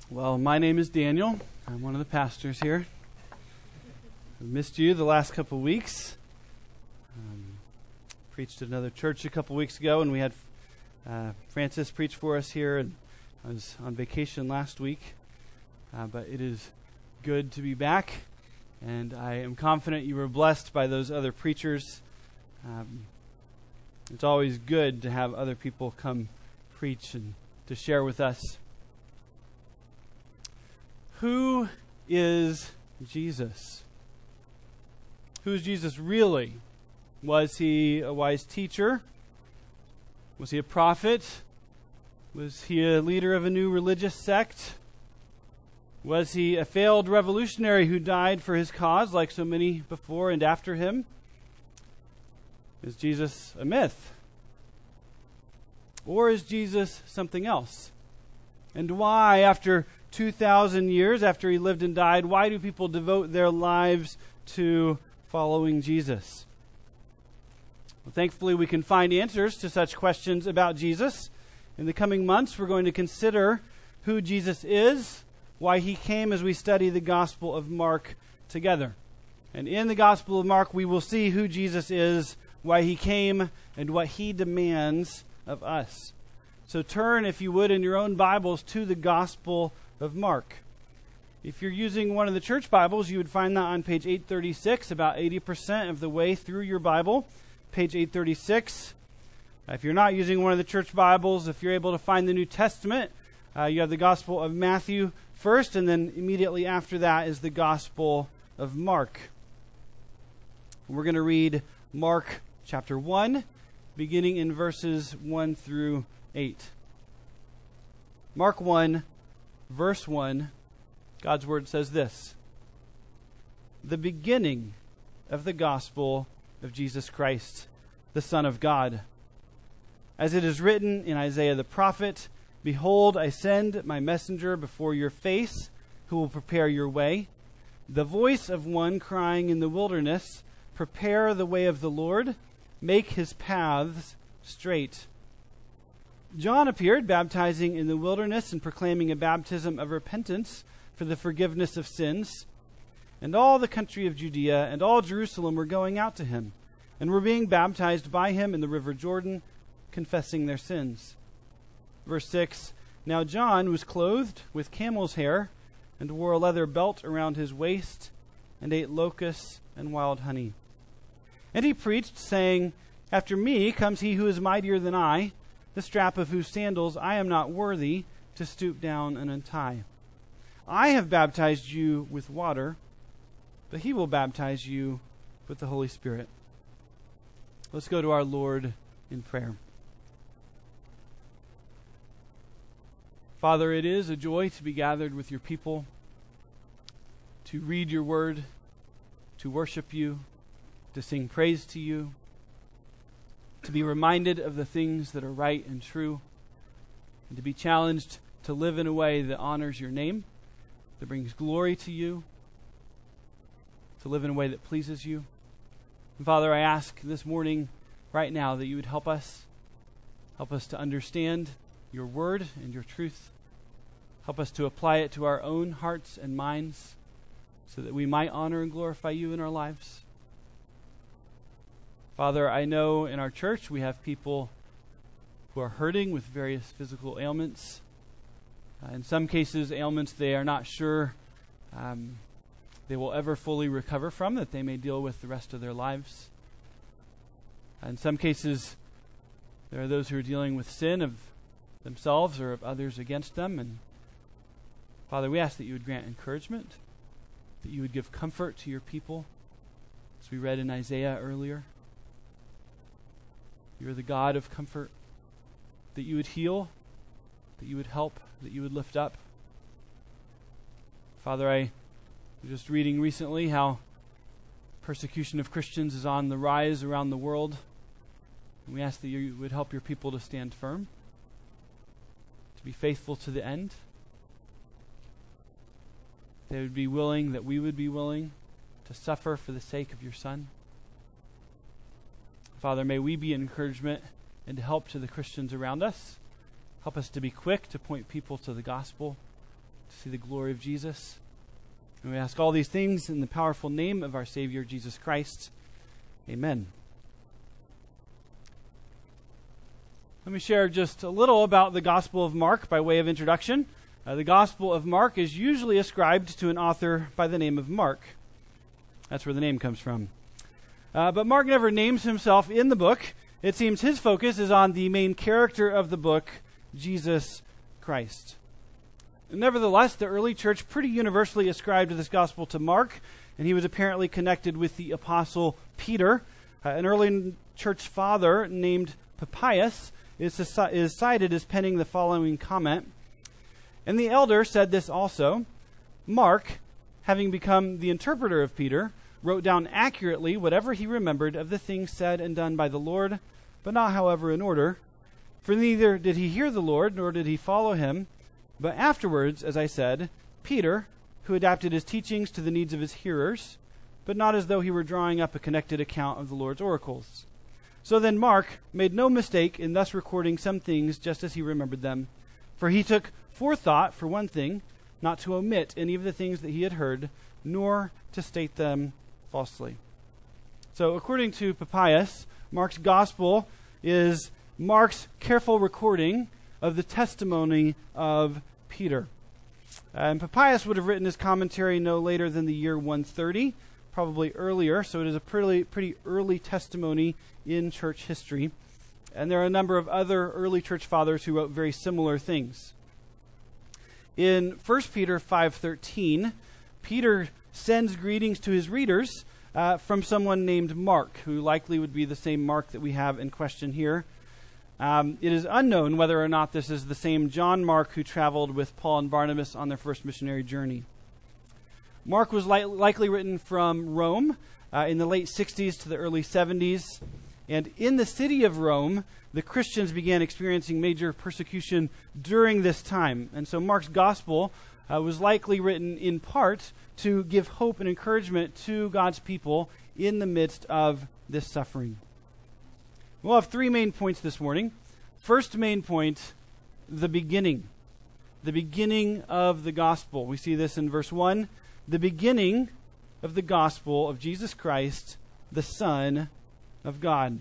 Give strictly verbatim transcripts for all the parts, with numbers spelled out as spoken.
Well, my name is Daniel. I'm one of the pastors here. I've missed you the last couple of weeks. Um, preached at another church a couple weeks ago, and we had uh, Francis preach for us here. And I was on vacation last week, uh, but it is good to be back, and I am confident you were blessed by those other preachers. Um, it's always good to have other people come preach and to share with us. Who is Jesus? Who is Jesus really? Was he a wise teacher? Was he a prophet? Was he a leader of a new religious sect? Was he a failed revolutionary who died for his cause like so many before and after him? Is Jesus a myth? Or is Jesus something else? And why, after two thousand years after he lived and died, why do people devote their lives to following Jesus? Well, thankfully, we can find answers to such questions about Jesus. In the coming months, we're going to consider who Jesus is, why he came, as we study the Gospel of Mark together. And in the Gospel of Mark, we will see who Jesus is, why he came, and what he demands of us. So turn, if you would, in your own Bibles to the Gospel of Mark. If you're using one of the church Bibles, you would find that on page eight thirty-six, about eighty percent of the way through your Bible, page eight thirty-six. If you're not using one of the church Bibles, if you're able to find the New Testament, uh, you have the Gospel of Matthew first, and then immediately after that is the Gospel of Mark. We're going to read Mark chapter one, beginning in verses one through eight. Mark one, verse one, God's word says this: the beginning of the gospel of Jesus Christ, the Son of God. As it is written in Isaiah the prophet, "Behold, I send my messenger before your face, who will prepare your way. The voice of one crying in the wilderness, prepare the way of the Lord, make his paths straight." John appeared, baptizing in the wilderness and proclaiming a baptism of repentance for the forgiveness of sins. And all the country of Judea and all Jerusalem were going out to him, and were being baptized by him in the river Jordan, confessing their sins. Verse six, Now John was clothed with camel's hair, and wore a leather belt around his waist, and ate locusts and wild honey. And he preached, saying, After me comes he who is mightier than I, the strap of whose sandals I am not worthy to stoop down and untie. I have baptized you with water, but he will baptize you with the Holy Spirit. Let's go to our Lord in prayer. Father, it is a joy to be gathered with your people, to read your word, to worship you, to sing praise to you, to be reminded of the things that are right and true, and to be challenged to live in a way that honors your name, that brings glory to you, to live in a way that pleases you. And Father, I ask this morning, right now, that you would help us, help us to understand your word and your truth. Help us to apply it to our own hearts and minds so that we might honor and glorify you in our lives. Father, I know in our church we have people who are hurting with various physical ailments. Uh, in some cases, ailments they are not sure um, they will ever fully recover from, that they may deal with the rest of their lives. Uh, in some cases, there are those who are dealing with sin of themselves or of others against them. And Father, we ask that you would grant encouragement, that you would give comfort to your people, as we read in Isaiah earlier. You're the God of comfort, that you would heal, that you would help, that you would lift up. Father, I was just reading recently how persecution of Christians is on the rise around the world. And we ask that you would help your people to stand firm, to be faithful to the end. They would be willing, that we would be willing to suffer for the sake of your Son. Father, may we be an encouragement and help to the Christians around us. Help us to be quick to point people to the gospel. to see the glory of Jesus. And we ask all these things in the powerful name of our Savior, Jesus Christ. Amen. Let me share just a little about the Gospel of Mark by way of introduction. Uh, the Gospel of Mark is usually ascribed to an author by the name of Mark. That's where the name comes from. Uh, but Mark never names himself in the book. It seems his focus is on the main character of the book, Jesus Christ. Nevertheless, the early church pretty universally ascribed this gospel to Mark, and he was apparently connected with the apostle Peter. Uh, an early church father named Papias is, is cited as penning the following comment. And the elder said this also: Mark, having become the interpreter of Peter, wrote down accurately whatever he remembered of the things said and done by the Lord, but not, however, in order. For neither did he hear the Lord, nor did he follow him. But afterwards, as I said, Peter, who adapted his teachings to the needs of his hearers, but not as though he were drawing up a connected account of the Lord's oracles. So then Mark made no mistake in thus recording some things just as he remembered them. For he took forethought, for one thing, not to omit any of the things that he had heard, nor to state them falsely. So according to Papias, Mark's gospel is Mark's careful recording of the testimony of Peter. And Papias would have written his commentary no later than the year one thirty, probably earlier, so it is a pretty, pretty early testimony in church history. And there are a number of other early church fathers who wrote very similar things. In First Peter five thirteen, Peter sends greetings to his readers uh, from someone named Mark, who likely would be the same Mark that we have in question here. Um, it is unknown whether or not this is the same John Mark who traveled with Paul and Barnabas on their first missionary journey. Mark was li- likely written from Rome uh, in the late sixties to the early seventies. And in the city of Rome, the Christians began experiencing major persecution during this time. And so Mark's gospel uh, was likely written in part to give hope and encouragement to God's people in the midst of this suffering. We'll have three main points this morning. First main point, the beginning. The beginning of the gospel. We see this in verse one. The beginning of the gospel of Jesus Christ, the Son of God.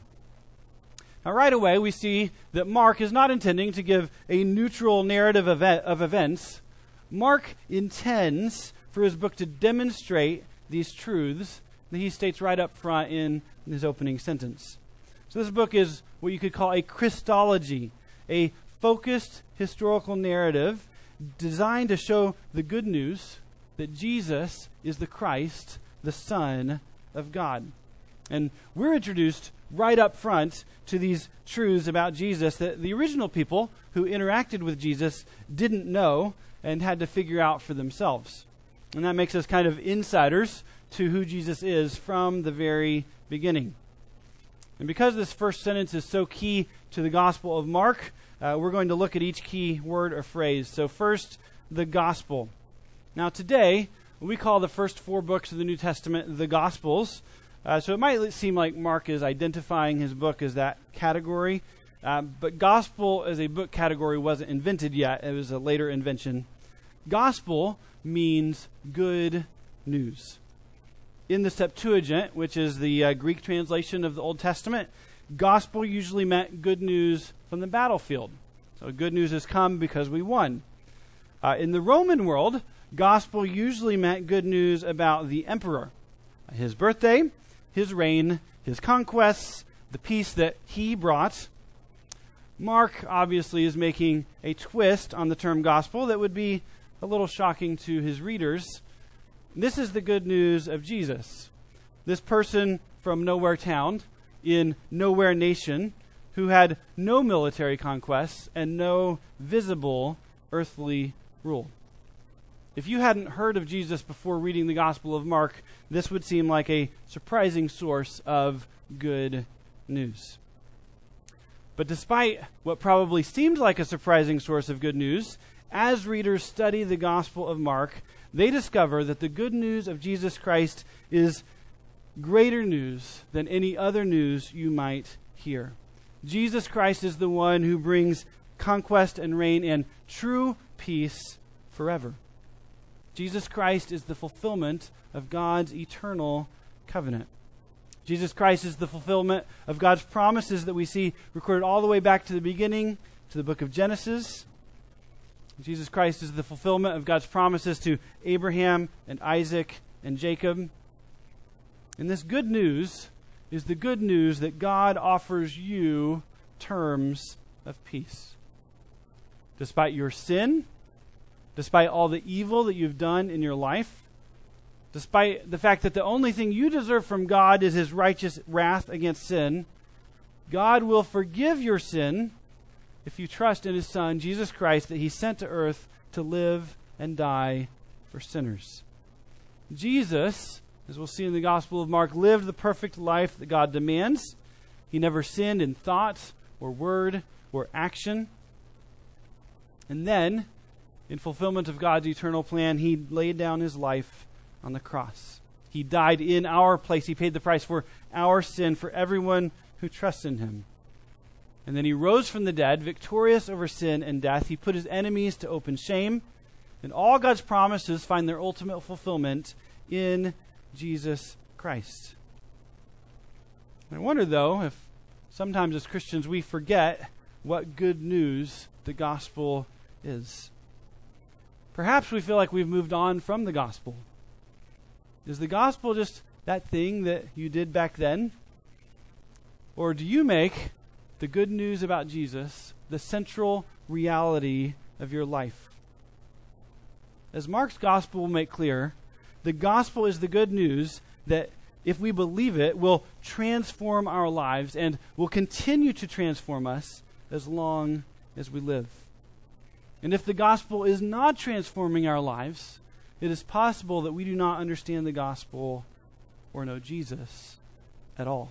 Now, right away, we see that Mark is not intending to give a neutral narrative of, e- of events. Mark intends for his book to demonstrate these truths that he states right up front in his opening sentence. So this book is what you could call a Christology, a focused historical narrative designed to show the good news that Jesus is the Christ, the Son of God. And we're introduced right up front to these truths about Jesus that the original people who interacted with Jesus didn't know and had to figure out for themselves. And that makes us kind of insiders to who Jesus is from the very beginning. And because this first sentence is so key to the Gospel of Mark, uh, we're going to look at each key word or phrase. So first, the Gospel. Now today, we call the first four books of the New Testament the Gospels. Uh, so it might seem like Mark is identifying his book as that category. Uh, but Gospel as a book category wasn't invented yet. It was a later invention. Gospel means good news. In the Septuagint, which is the uh, Greek translation of the Old Testament, gospel usually meant good news from the battlefield. So good news has come because we won. Uh, in the Roman world, gospel usually meant good news about the emperor, his birthday, his reign, his conquests, the peace that he brought. Mark obviously is making a twist on the term gospel that would be a little shocking to his readers. This is the good news of Jesus, this person from nowhere town in nowhere nation who had no military conquests and no visible earthly rule. If you hadn't heard of Jesus before reading the Gospel of Mark, this would seem like a surprising source of good news. But despite what probably seemed like a surprising source of good news, as readers study the Gospel of Mark, they discover that the good news of Jesus Christ is greater news than any other news you might hear. Jesus Christ is the one who brings conquest and reign and true peace forever. Jesus Christ is the fulfillment of God's eternal covenant. Jesus Christ is the fulfillment of God's promises that we see recorded all the way back to the beginning, to the book of Genesis. Jesus Christ is the fulfillment of God's promises to Abraham and Isaac and Jacob. And this good news is the good news that God offers you terms of peace. Despite your sin, despite all the evil that you've done in your life, despite the fact that the only thing you deserve from God is his righteous wrath against sin, God will forgive your sin if you trust in his Son, Jesus Christ, that he sent to earth to live and die for sinners. Jesus, as we'll see in the Gospel of Mark, lived the perfect life that God demands. He never sinned in thought or word or action. And then, in fulfillment of God's eternal plan, he laid down his life on the cross. He died in our place. He paid the price for our sin, for everyone who trusts in him. And then he rose from the dead, victorious over sin and death. He put his enemies to open shame. And all God's promises find their ultimate fulfillment in Jesus Christ. I wonder, though, if sometimes as Christians we forget what good news the gospel is. Perhaps we feel like we've moved on from the gospel. Is the gospel just that thing that you did back then? Or do you make the good news about Jesus the central reality of your life? As Mark's gospel will make clear, the gospel is the good news that, if we believe it, will transform our lives and will continue to transform us as long as we live. And if the gospel is not transforming our lives, it is possible that we do not understand the gospel or know Jesus at all.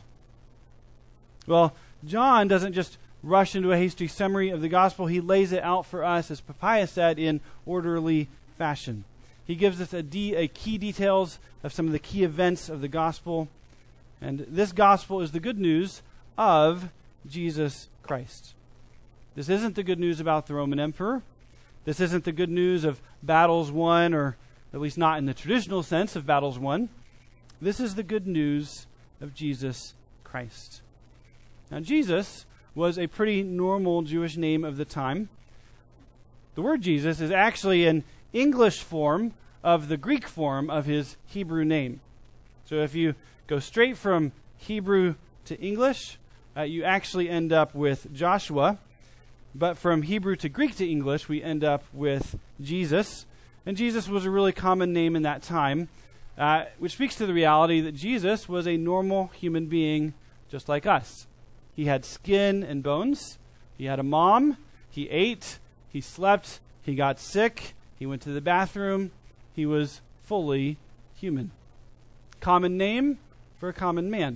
Well, John doesn't just rush into a hasty summary of the gospel. He lays it out for us, as Papaya said, in orderly fashion. He gives us a, de- a key details of some of the key events of the gospel. And this gospel is the good news of Jesus Christ. This isn't the good news about the Roman emperor. This isn't the good news of battles won, or at least not in the traditional sense of battles won. This is the good news of Jesus Christ. Now, Jesus was a pretty normal Jewish name of the time. The word Jesus is actually an English form of the Greek form of his Hebrew name. So if you go straight from Hebrew to English, uh, you actually end up with Joshua. But from Hebrew to Greek to English, we end up with Jesus. And Jesus was a really common name in that time, uh, which speaks to the reality that Jesus was a normal human being just like us. He had skin and bones. He had a mom. He ate. He slept. He got sick. He went to the bathroom. He was fully human. Common name for a common man.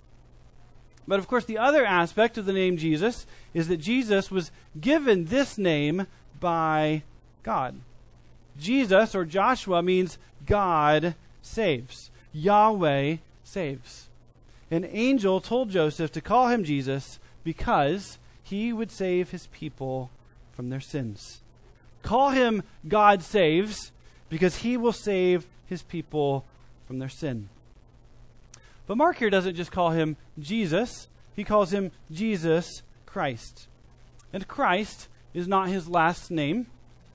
But of course, the other aspect of the name Jesus is that Jesus was given this name by God. Jesus, or Joshua, means God saves. Yahweh saves. An angel told Joseph to call him Jesus because he would save his people from their sins. Call him God saves because he will save his people from their sin. But Mark here doesn't just call him Jesus. He calls him Jesus Christ. And Christ is not his last name.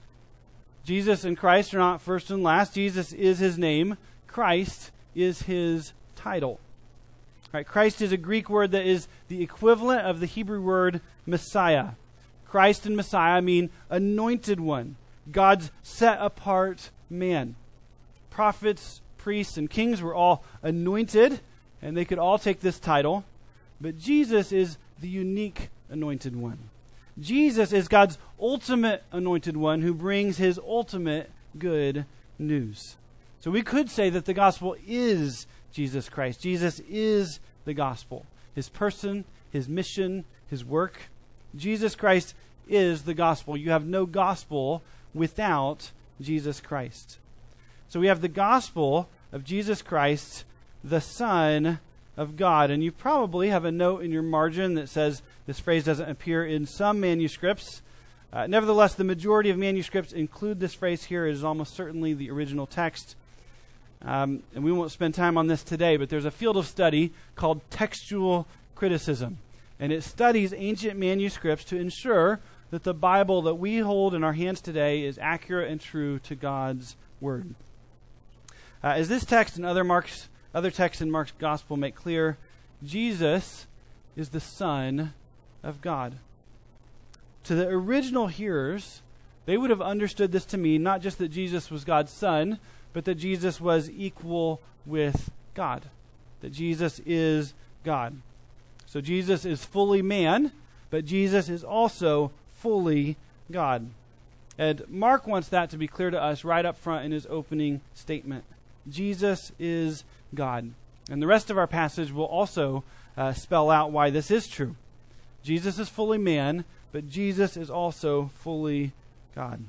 Jesus and Christ are not first and last. Jesus is his name. Christ is his title. Right, Christ is a Greek word that is the equivalent of the Hebrew word Messiah. Christ and Messiah mean anointed one, God's set-apart man. Prophets, priests, and kings were all anointed, and they could all take this title. But Jesus is the unique anointed one. Jesus is God's ultimate anointed one who brings his ultimate good news. So we could say that the gospel is Jesus Christ. Jesus is the gospel. His person, his mission, his work. Jesus Christ is the gospel. You have no gospel without Jesus Christ. So we have the gospel of Jesus Christ, the Son of God. And you probably have a note in your margin that says this phrase doesn't appear in some manuscripts, Uh, nevertheless, the majority of manuscripts include this phrase here. It is almost certainly the original text. Um, and we won't spend time on this today, but there's a field of study called textual criticism. And it studies ancient manuscripts to ensure that the Bible that we hold in our hands today is accurate and true to God's Word. Uh, as this text and other Mark's, other texts in Mark's Gospel make clear, Jesus is the Son of God. To the original hearers, they would have understood this to mean not just that Jesus was God's Son, but that Jesus was equal with God. That Jesus is God. So Jesus is fully man, but Jesus is also fully God. And Mark wants that to be clear to us right up front in his opening statement. Jesus is God. And the rest of our passage will also uh, spell out why this is true. Jesus is fully man, but Jesus is also fully God.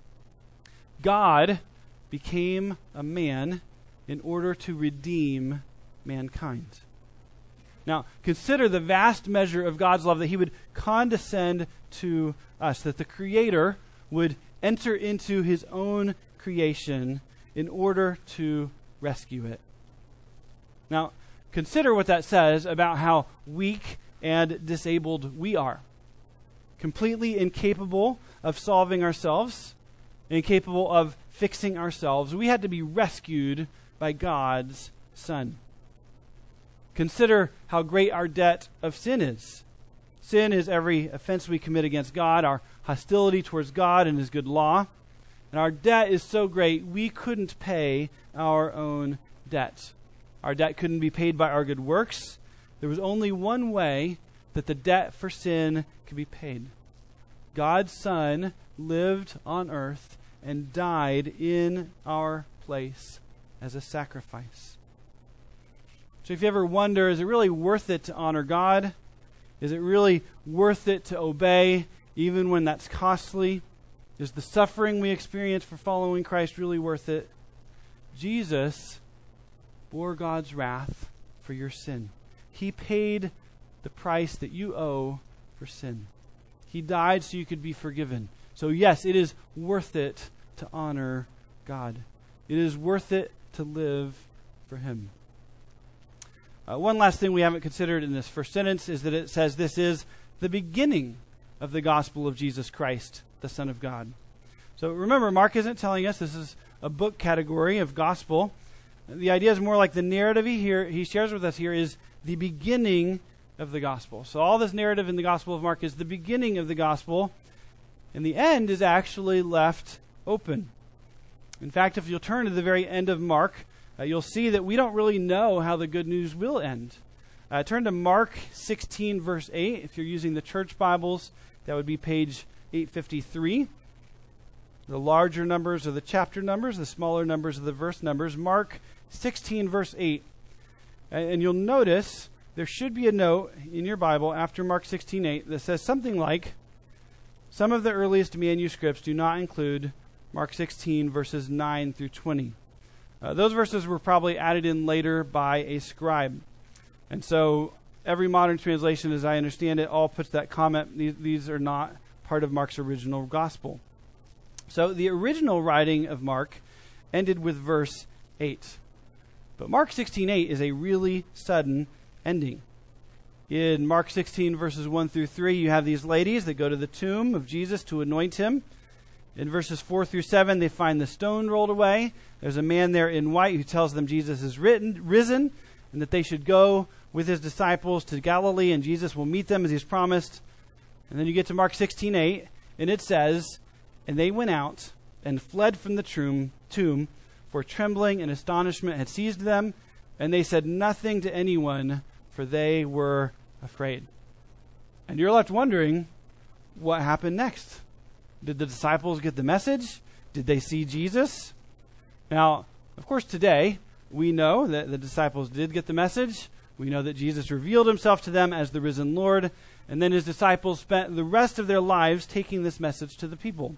God became a man in order to redeem mankind. Now, consider the vast measure of God's love that he would condescend to us, that the Creator would enter into his own creation in order to rescue it. Now, consider what that says about how weak and disabled we are. Completely incapable of solving ourselves, incapable of fixing ourselves. We had to be rescued by God's Son. Consider how great our debt of sin is. Sin is every offense we commit against God, our hostility towards God and his good law. And our debt is so great, we couldn't pay our own debt. Our debt couldn't be paid by our good works. There was only one way that the debt for sin could be paid. God's Son lived on earth and died in our place as a sacrifice. So if you ever wonder, is it really worth it to honor God? Is it really worth it to obey even when that's costly? Is the suffering we experience for following Christ really worth it? Jesus bore God's wrath for your sin. He paid the price that you owe for sin. He died so you could be forgiven. So yes, it is worth it to honor God. It is worth it to live for him. Uh, one last thing we haven't considered in this first sentence is that it says this is the beginning of the gospel of Jesus Christ, the Son of God. So remember, Mark isn't telling us this is a book category of gospel. The idea is more like the narrative he, here, he shares with us here is the beginning of the gospel. So all this narrative in the Gospel of Mark is the beginning of the gospel, and the end is actually left open. In fact, if you'll turn to the very end of Mark, uh, you'll see that we don't really know how the good news will end. Uh, turn to Mark sixteen, verse eight. If you're using the church Bibles, that would be page eight fifty-three. The larger numbers are the chapter numbers, the smaller numbers are the verse numbers. Mark sixteen, verse eight. And, and you'll notice there should be a note in your Bible after Mark sixteen eight that says something like, some of the earliest manuscripts do not include Mark sixteen, verses nine through twenty. Uh, those verses were probably added in later by a scribe. And so every modern translation, as I understand it, all puts that comment, these, these are not part of Mark's original gospel. So the original writing of Mark ended with verse eight. But Mark sixteen eight is a really sudden ending. In Mark sixteen, verses one through three, you have these ladies that go to the tomb of Jesus to anoint him. In verses four through seven, they find the stone rolled away. There's a man there in white who tells them Jesus is written, risen and that they should go with his disciples to Galilee and Jesus will meet them as he's promised. And then you get to Mark sixteen eight, and it says, and they went out and fled from the tomb, tomb, for trembling and astonishment had seized them, and they said nothing to anyone, for they were afraid. And you're left wondering, what happened next? Did the disciples get the message? Did they see Jesus? Now, of course, today, we know that the disciples did get the message. We know that Jesus revealed himself to them as the risen Lord, and then his disciples spent the rest of their lives taking this message to the people.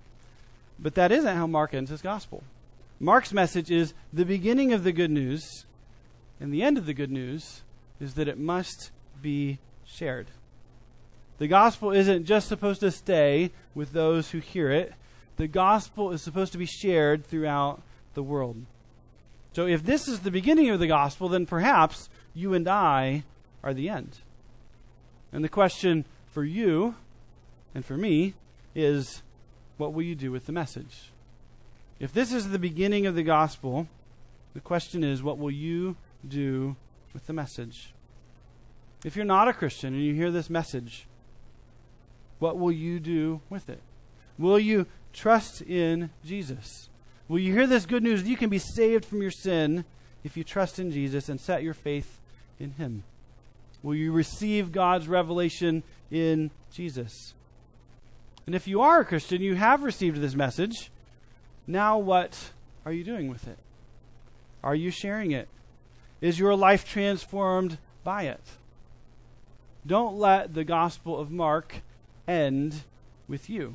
But that isn't how Mark ends his gospel. Mark's message is the beginning of the good news, and the end of the good news is that it must be shared. The gospel isn't just supposed to stay with those who hear it. The gospel is supposed to be shared throughout the world. So if this is the beginning of the gospel, then perhaps you and I are the end. And the question for you and for me is, what will you do with the message? If this is the beginning of the gospel, the question is, what will you do with the message? If you're not a Christian and you hear this message, what will you do with it? Will you trust in Jesus? Will you hear this good news that you can be saved from your sin if you trust in Jesus and set your faith in Him? Will you receive God's revelation in Jesus? And if you are a Christian, you have received this message, now what are you doing with it? Are you sharing it? Is your life transformed by it? Don't let the Gospel of Mark end with you.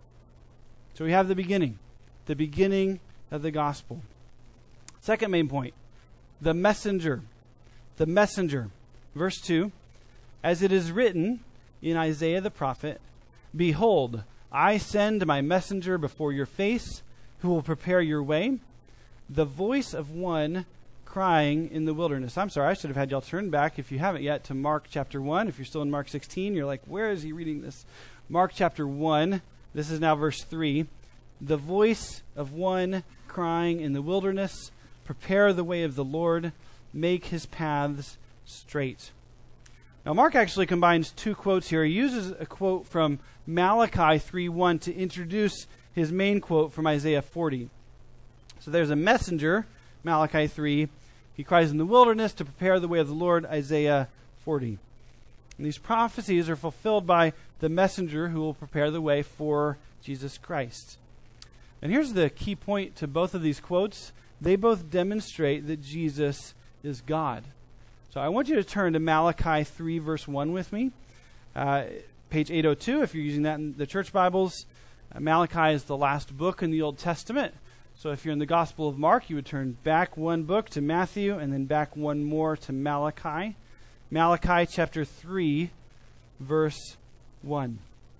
So we have the beginning, the beginning of the gospel. Second main point, the messenger. The messenger. Verse two, as it is written in Isaiah the prophet, behold, I send my messenger before your face, who will prepare your way, the voice of one crying in the wilderness. I'm sorry, I should have had y'all turn back, if you haven't yet, to Mark chapter one. If you're still in Mark sixteen, you're like, where is he reading this? Mark chapter one, this is now verse three. The voice of one crying in the wilderness, prepare the way of the Lord, make his paths straight. Now, Mark actually combines two quotes here. He uses a quote from Malachi three one to introduce his main quote from Isaiah forty. So there's a messenger, Malachi three. He cries in the wilderness to prepare the way of the Lord, Isaiah forty. And these prophecies are fulfilled by the messenger who will prepare the way for Jesus Christ. And here's the key point to both of these quotes. They both demonstrate that Jesus is God. So I want you to turn to Malachi three, verse one with me. Uh, page eight oh two, if you're using that in the church Bibles. Uh, Malachi is the last book in the Old Testament. So if you're in the Gospel of Mark, you would turn back one book to Matthew and then back one more to Malachi. Malachi chapter three, verse one.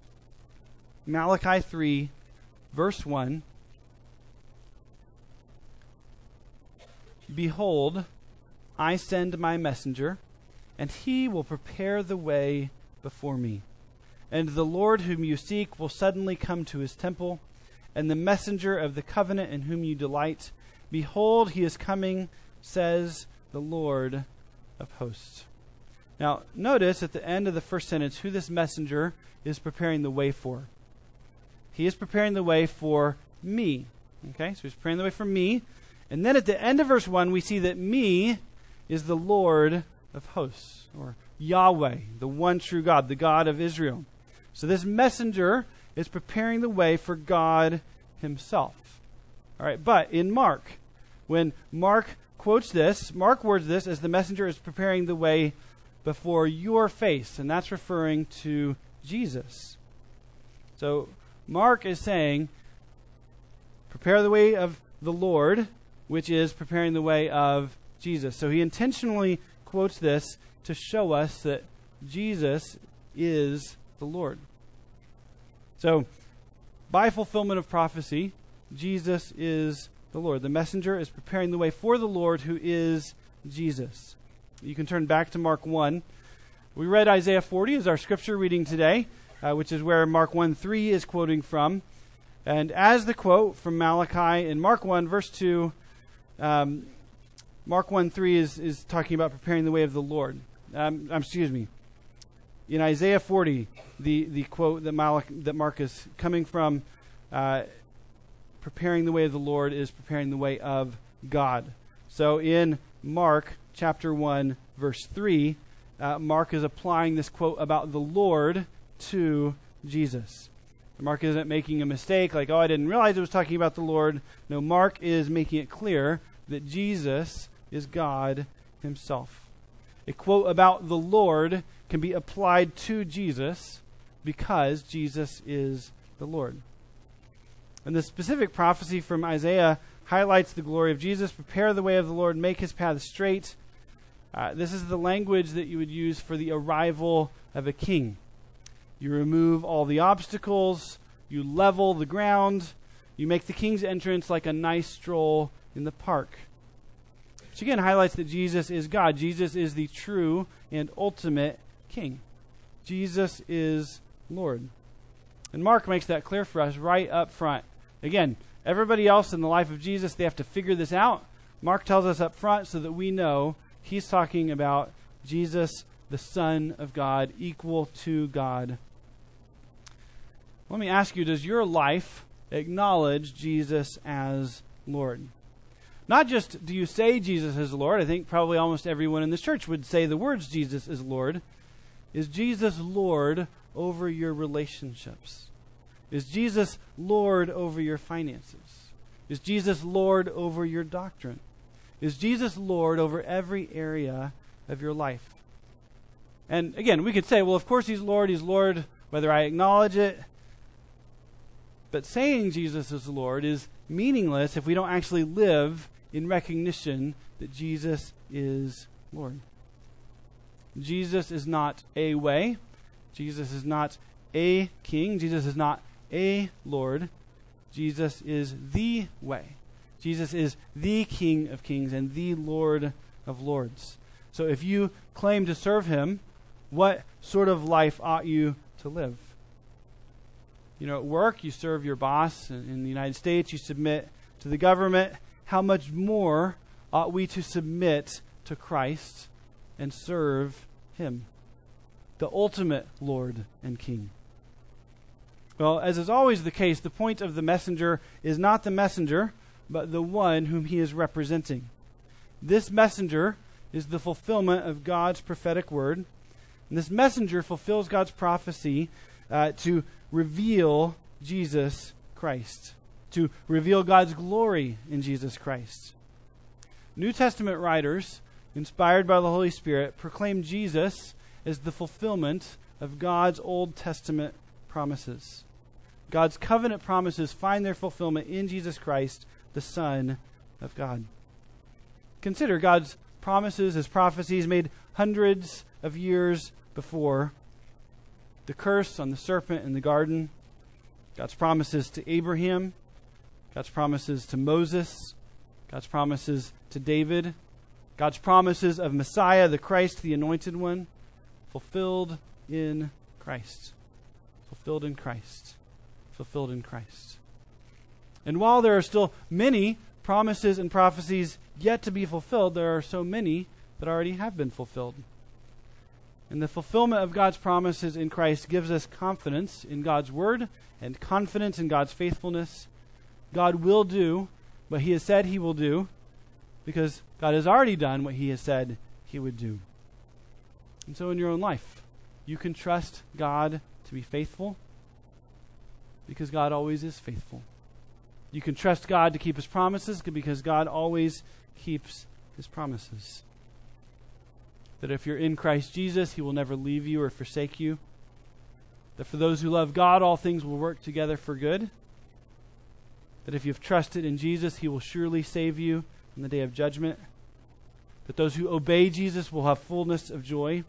Malachi three, verse one. Behold, I send my messenger, and he will prepare the way before me. And the Lord whom you seek will suddenly come to his temple, and the messenger of the covenant in whom you delight. Behold, he is coming, says the Lord of hosts. Now, notice at the end of the first sentence who this messenger is preparing the way for. He is preparing the way for me. Okay, so he's preparing the way for me. And then at the end of verse one, we see that me is the Lord of hosts, or Yahweh, the one true God, the God of Israel. So this messenger is preparing the way for God himself. All right, but in Mark, when Mark quotes this, Mark words this as the messenger is preparing the way before your face, and that's referring to Jesus. So Mark is saying, prepare the way of the Lord, which is preparing the way of Jesus. So he intentionally quotes this to show us that Jesus is the Lord. So, by fulfillment of prophecy, Jesus is the Lord. The messenger is preparing the way for the Lord, who is Jesus. You can turn back to Mark one. We read Isaiah forty as our scripture reading today, uh, which is where Mark one three is quoting from. And as the quote from Malachi in Mark one, verse two, um, Mark one three is, is talking about preparing the way of the Lord. Um, excuse me. In Isaiah forty, the, the quote that, Malach, that Mark is coming from, uh, preparing the way of the Lord is preparing the way of God. So in Mark chapter one, verse three, uh, Mark is applying this quote about the Lord to Jesus. Mark isn't making a mistake like, oh, I didn't realize it was talking about the Lord. No, Mark is making it clear that Jesus is God himself. A quote about the Lord can be applied to Jesus because Jesus is the Lord. And the specific prophecy from Isaiah highlights the glory of Jesus. Prepare the way of the Lord, make his path straight. Uh, this is the language that you would use for the arrival of a king. You remove all the obstacles. You level the ground. You make the king's entrance like a nice stroll in the park. Which again highlights that Jesus is God. Jesus is the true and ultimate king. Jesus is Lord. And Mark makes that clear for us right up front. Again, everybody else in the life of Jesus, they have to figure this out. Mark tells us up front so that we know he's talking about Jesus, the Son of God, equal to God. Let me ask you, does your life acknowledge Jesus as Lord? Not just do you say Jesus is Lord. I think probably almost everyone in this church would say the words Jesus is Lord. Is Jesus Lord over your relationships? Is Jesus Lord over your finances? Is Jesus Lord over your doctrine? Is Jesus Lord over every area of your life? And again, we could say, well, of course he's Lord. He's Lord whether I acknowledge it. But saying Jesus is Lord is meaningless if we don't actually live in recognition that Jesus is Lord. Jesus is not a way. Jesus is not a king. Jesus is not a Lord. Jesus is the way. Jesus is the King of kings and the Lord of lords. So if you claim to serve him, what sort of life ought you to live? You know, at work, you serve your boss. In the United States, you submit to the government. How much more ought we to submit to Christ and serve him, the ultimate Lord and King? Well, as is always the case, the point of the messenger is not the messenger, but the one whom he is representing. This messenger is the fulfillment of God's prophetic word. And this messenger fulfills God's prophecy uh, to reveal Jesus Christ, to reveal God's glory in Jesus Christ. New Testament writers, inspired by the Holy Spirit, proclaim Jesus as the fulfillment of God's Old Testament promises. God's covenant promises find their fulfillment in Jesus Christ, the Son of God. Consider God's promises, his prophecies made hundreds of years before. The curse on the serpent in the garden, God's promises to Abraham, God's promises to Moses, God's promises to David, God's promises of Messiah, the Christ, the Anointed One, fulfilled in Christ. Fulfilled in Christ. Fulfilled in Christ. And while there are still many promises and prophecies yet to be fulfilled, there are so many that already have been fulfilled. And the fulfillment of God's promises in Christ gives us confidence in God's word and confidence in God's faithfulness. God will do what he has said he will do because God has already done what he has said he would do. And so in your own life, you can trust God to be faithful because God always is faithful. You can trust God to keep his promises because God always keeps his promises. That if you're in Christ Jesus, he will never leave you or forsake you. That for those who love God, all things will work together for good. That if you've trusted in Jesus, he will surely save you in the day of judgment. That those who obey Jesus will have fullness of joy.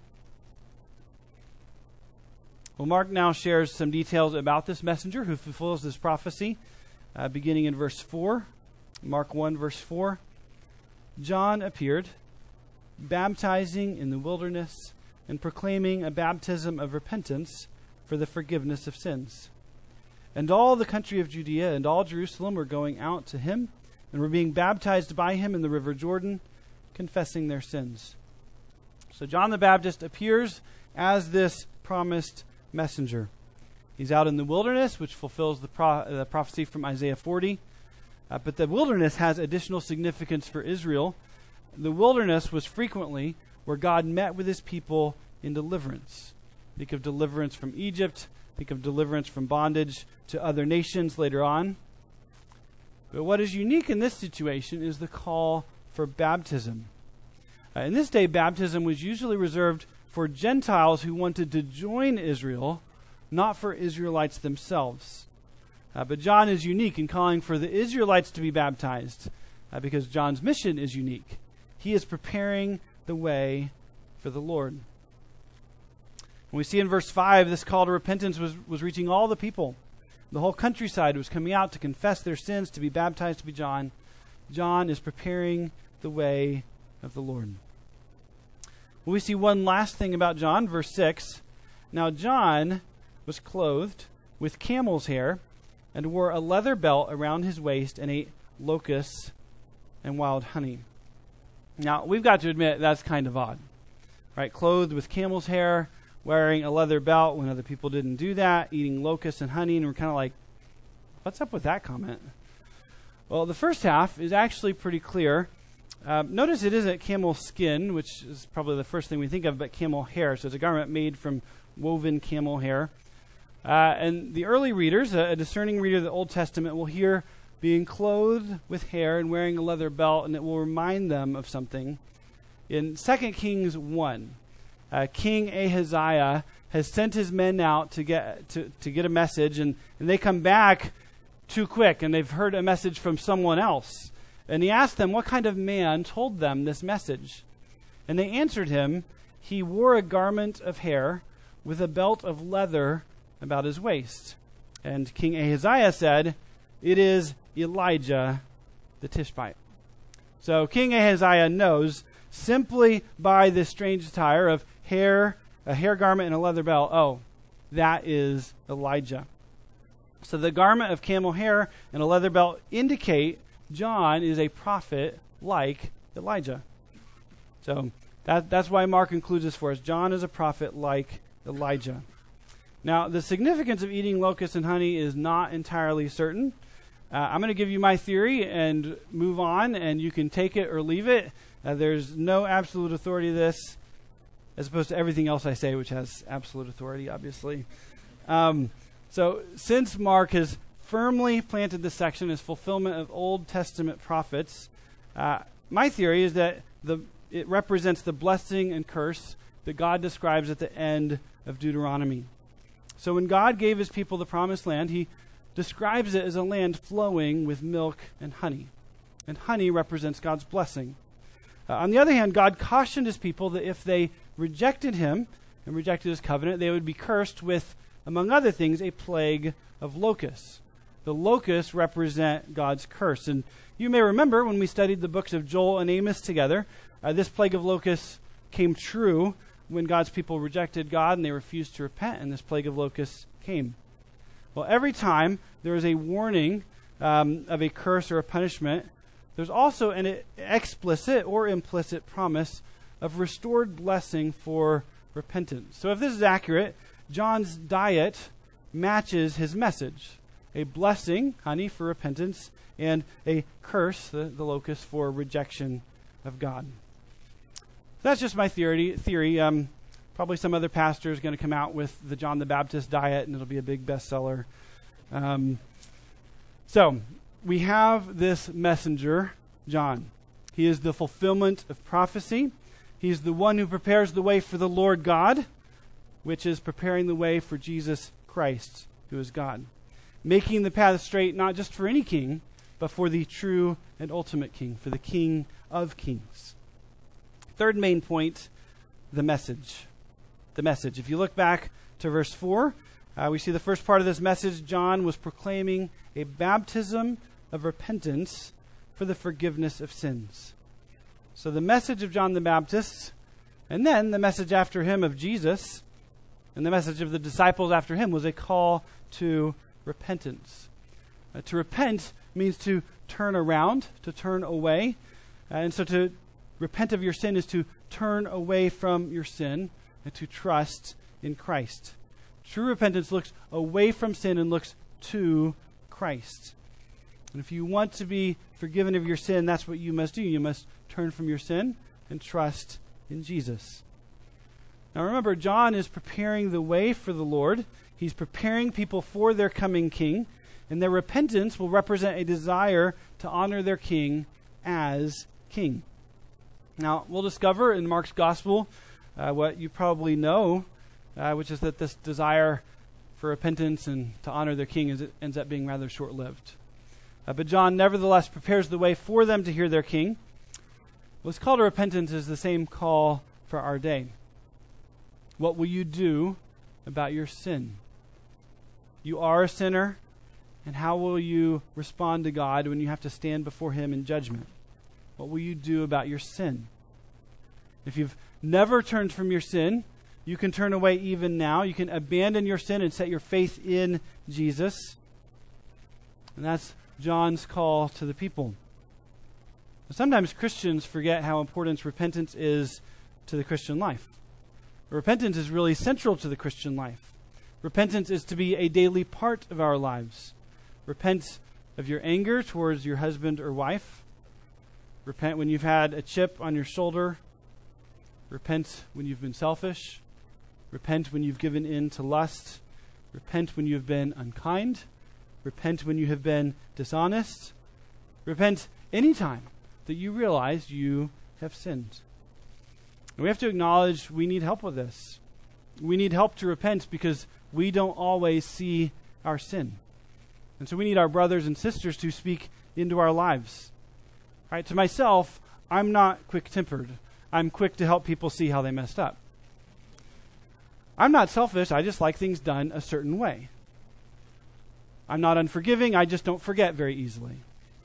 Well, Mark now shares some details about this messenger who fulfills this prophecy, uh, beginning in verse four. Mark one, verse four. John appeared, baptizing in the wilderness and proclaiming a baptism of repentance for the forgiveness of sins. And all the country of Judea and all Jerusalem were going out to him and were being baptized by him in the river Jordan, confessing their sins. So John the Baptist appears as this promised messenger. He's out in the wilderness, which fulfills the, pro- the prophecy from Isaiah forty. Uh, but the wilderness has additional significance for Israel. The wilderness was frequently where God met with his people in deliverance. Think of deliverance from Egypt. Think of deliverance from bondage to other nations later on. But what is unique in this situation is the call for baptism. Uh, in this day, baptism was usually reserved for Gentiles who wanted to join Israel, not for Israelites themselves. Uh, but John is unique in calling for the Israelites to be baptized uh, because John's mission is unique. He is preparing the way for the Lord. And we see in verse five, this call to repentance was, was reaching all the people. The whole countryside was coming out to confess their sins, to be baptized, to be John. John is preparing the way of the Lord. We see one last thing about John, verse six. Now John was clothed with camel's hair and wore a leather belt around his waist and ate locusts and wild honey. Now, we've got to admit that's kind of odd, right? Clothed with camel's hair, wearing a leather belt when other people didn't do that, eating locusts and honey, and we're kind of like, what's up with that comment? Well, the first half is actually pretty clear. Um, notice it isn't camel skin, which is probably the first thing we think of, but camel hair. So it's a garment made from woven camel hair. Uh, and the early readers, a, a discerning reader of the Old Testament, will hear being clothed with hair and wearing a leather belt, and it will remind them of something. In Second Kings one, uh, King Ahaziah has sent his men out to get to, to get a message, and, and they come back too quick, and they've heard a message from someone else. And he asked them what kind of man told them this message. And they answered him, he wore a garment of hair with a belt of leather about his waist. And King Ahaziah said, it is Elijah the Tishbite. So King Ahaziah knows simply by this strange attire of hair, a hair garment and a leather belt, oh, that is Elijah. So the garment of camel hair and a leather belt indicate John is a prophet like Elijah. So that, that's why Mark includes this for us. John is a prophet like Elijah. Now, the significance of eating locusts and honey is not entirely certain. Uh, I'm going to give you my theory and move on, and you can take it or leave it. Uh, there's no absolute authority to this, as opposed to everything else I say, which has absolute authority, obviously. Um, so since Mark has firmly planted this section as fulfillment of Old Testament prophets, uh, my theory is that the it represents the blessing and curse that God describes at the end of Deuteronomy. So when God gave his people the promised land, he describes it as a land flowing with milk and honey. And honey represents God's blessing. Uh, on the other hand, God cautioned his people that if they rejected him and rejected his covenant, they would be cursed with, among other things, a plague of locusts. The locusts represent God's curse. And you may remember when we studied the books of Joel and Amos together, uh, this plague of locusts came true when God's people rejected God and they refused to repent, and this plague of locusts came. Well, every time there is a warning um, of a curse or a punishment, there's also an explicit or implicit promise of restored blessing for repentance. So if this is accurate, John's diet matches his message. A blessing, honey, for repentance, and a curse, the, the locust, for rejection of God. That's just my theory. Theory. Um, probably some other pastor is going to come out with the John the Baptist diet, and it'll be a big bestseller. Um, so, we have this messenger, John. He is the fulfillment of prophecy. He's the one who prepares the way for the Lord God, which is preparing the way for Jesus Christ, who is God. Making the path straight not just for any king, but for the true and ultimate king, for the King of Kings. Third main point, the message. The message. If you look back to verse four, uh, we see the first part of this message. John was proclaiming a baptism of repentance for the forgiveness of sins. So the message of John the Baptist, and then the message after him of Jesus, and the message of the disciples after him was a call to repentance. Uh, to repent means to turn around, to turn away. Uh, and so to repent of your sin is to turn away from your sin and to trust in Christ. True repentance looks away from sin and looks to Christ. And if you want to be forgiven of your sin, that's what you must do. You must turn from your sin and trust in Jesus. Now remember, John is preparing the way for the Lord. He's preparing people for their coming king, and their repentance will represent a desire to honor their king as king. Now, we'll discover in Mark's gospel uh, what you probably know, uh, which is that this desire for repentance and to honor their king is, it ends up being rather short-lived. Uh, but John nevertheless prepares the way for them to hear their king. What's called to repentance is the same call for our day. What will you do about your sin? You are a sinner, and how will you respond to God when you have to stand before him in judgment? What will you do about your sin? If you've never turned from your sin, you can turn away even now. You can abandon your sin and set your faith in Jesus. And that's John's call to the people. Sometimes Christians forget how important repentance is to the Christian life. Repentance is really central to the Christian life. Repentance is to be a daily part of our lives. Repent of your anger towards your husband or wife. Repent when you've had a chip on your shoulder. Repent when you've been selfish. Repent when you've given in to lust. Repent when you have been unkind. Repent when you have been dishonest. Repent anytime that you realize you have sinned. And we have to acknowledge we need help with this. We need help to repent because we don't always see our sin. And so we need our brothers and sisters to speak into our lives. Right? To myself, I'm not quick-tempered. I'm quick to help people see how they messed up. I'm not selfish. I just like things done a certain way. I'm not unforgiving. I just don't forget very easily.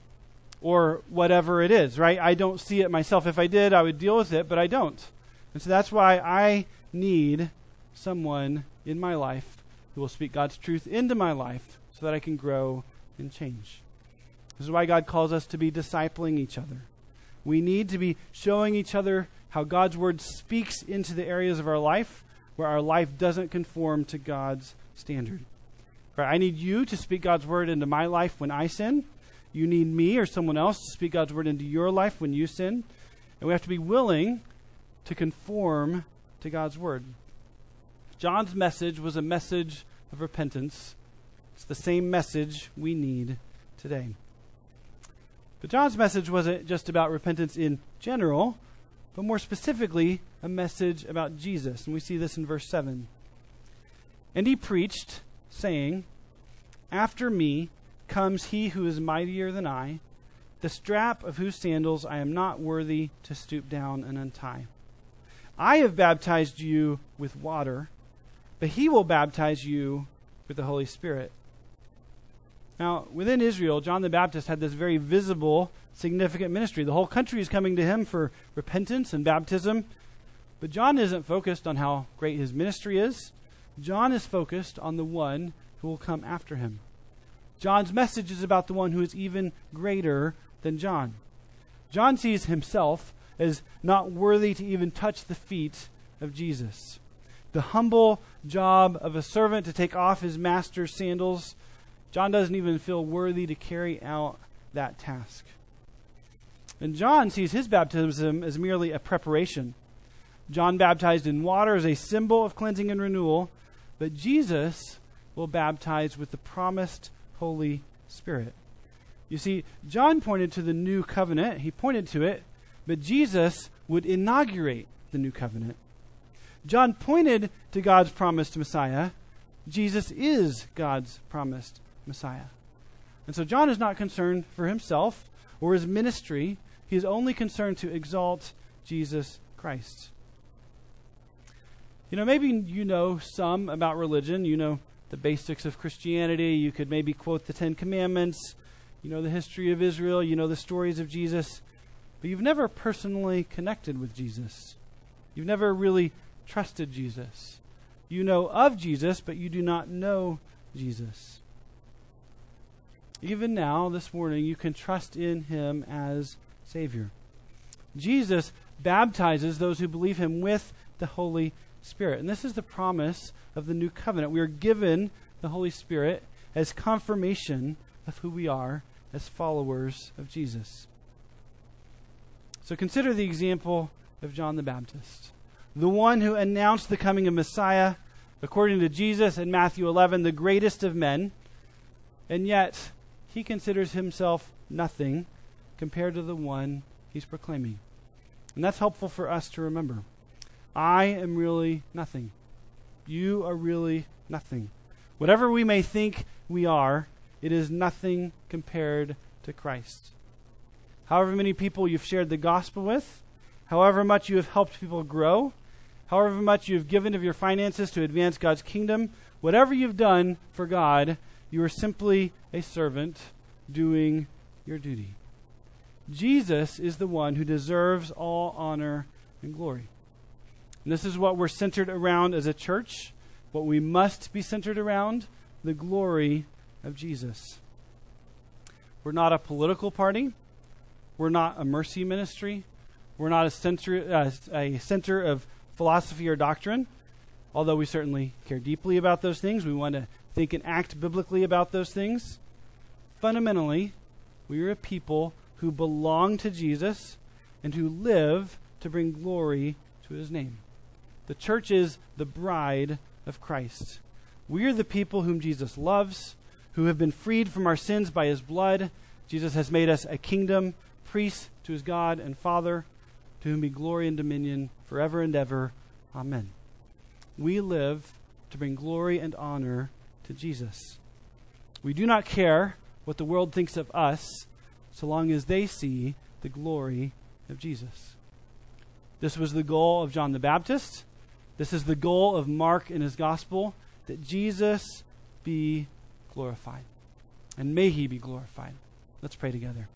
Or whatever it is, right? I don't see it myself. If I did, I would deal with it, but I don't. And so that's why I need someone in my life who will speak God's truth into my life so that I can grow and change. This is why God calls us to be discipling each other. We need to be showing each other how God's word speaks into the areas of our life where our life doesn't conform to God's standard. Right? I need you to speak God's word into my life when I sin. You need me or someone else to speak God's word into your life when you sin. And we have to be willing to conform to God's word. John's message was a message of repentance. It's the same message we need today. But John's message wasn't just about repentance in general, but more specifically, a message about Jesus. And we see this in verse seven. And he preached, saying, "After me comes he who is mightier than I, the strap of whose sandals I am not worthy to stoop down and untie. I have baptized you with water, but he will baptize you with the Holy Spirit." Now, within Israel, John the Baptist had this very visible, significant ministry. The whole country is coming to him for repentance and baptism. But John isn't focused on how great his ministry is. John is focused on the one who will come after him. John's message is about the one who is even greater than John. John sees himself as not worthy to even touch the feet of Jesus. The humble job of a servant to take off his master's sandals, John doesn't even feel worthy to carry out that task. And John sees his baptism as merely a preparation. John baptized in water as a symbol of cleansing and renewal, but Jesus will baptize with the promised Holy Spirit. You see, John pointed to the new covenant. He pointed to it, but Jesus would inaugurate the new covenant. John pointed to God's promised Messiah. Jesus is God's promised Messiah. And so John is not concerned for himself or his ministry. He is only concerned to exalt Jesus Christ. You know, maybe you know some about religion. You know the basics of Christianity. You could maybe quote the Ten Commandments. You know the history of Israel. You know the stories of Jesus. But you've never personally connected with Jesus. You've never really trusted Jesus. You know of Jesus, but you do not know Jesus. Even now, this morning, you can trust in him as Savior. Jesus baptizes those who believe him with the Holy Spirit. And this is the promise of the new covenant. We are given the Holy Spirit as confirmation of who we are as followers of Jesus. So consider the example of John the Baptist, the one who announced the coming of Messiah, according to Jesus in Matthew eleven, the greatest of men, and yet he considers himself nothing compared to the one he's proclaiming. And that's helpful for us to remember. I am really nothing. You are really nothing. Whatever we may think we are, it is nothing compared to Christ. However many people you've shared the gospel with, however much you have helped people grow, however much you've given of your finances to advance God's kingdom, whatever you've done for God, you are simply a servant doing your duty. Jesus is the one who deserves all honor and glory. And this is what we're centered around as a church, what we must be centered around, the glory of Jesus. We're not a political party. We're not a mercy ministry. We're not a center, uh, a center of philosophy or doctrine, although we certainly care deeply about those things. We want to think and act biblically about those things. Fundamentally, we are a people who belong to Jesus and who live to bring glory to his name. The church is the bride of Christ. We are the people whom Jesus loves, who have been freed from our sins by his blood. Jesus has made us a kingdom, priests to his God and Father, to whom be glory and dominion forever and ever. Amen. We live to bring glory and honor to Jesus. We do not care what the world thinks of us, so long as they see the glory of Jesus. This was the goal of John the Baptist. This is the goal of Mark in his gospel, that Jesus be glorified. And may he be glorified. Let's pray together.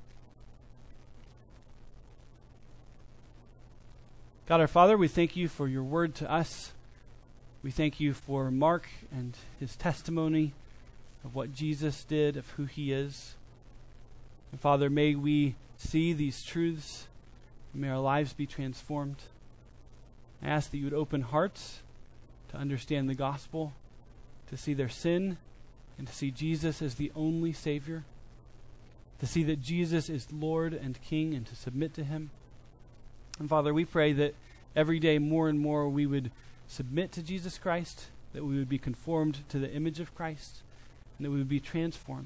God our Father, we thank you for your word to us. We thank you for Mark and his testimony of what Jesus did, of who he is. And Father, may we see these truths, and may our lives be transformed. I ask that you would open hearts to understand the gospel, to see their sin, and to see Jesus as the only Savior, to see that Jesus is Lord and King, and to submit to him. And Father, we pray that every day more and more we would submit to Jesus Christ, that we would be conformed to the image of Christ, and that we would be transformed.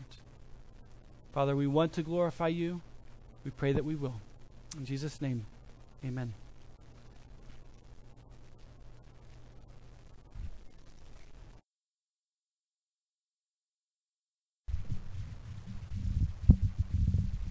Father, we want to glorify you. We pray that we will. In Jesus' name, amen.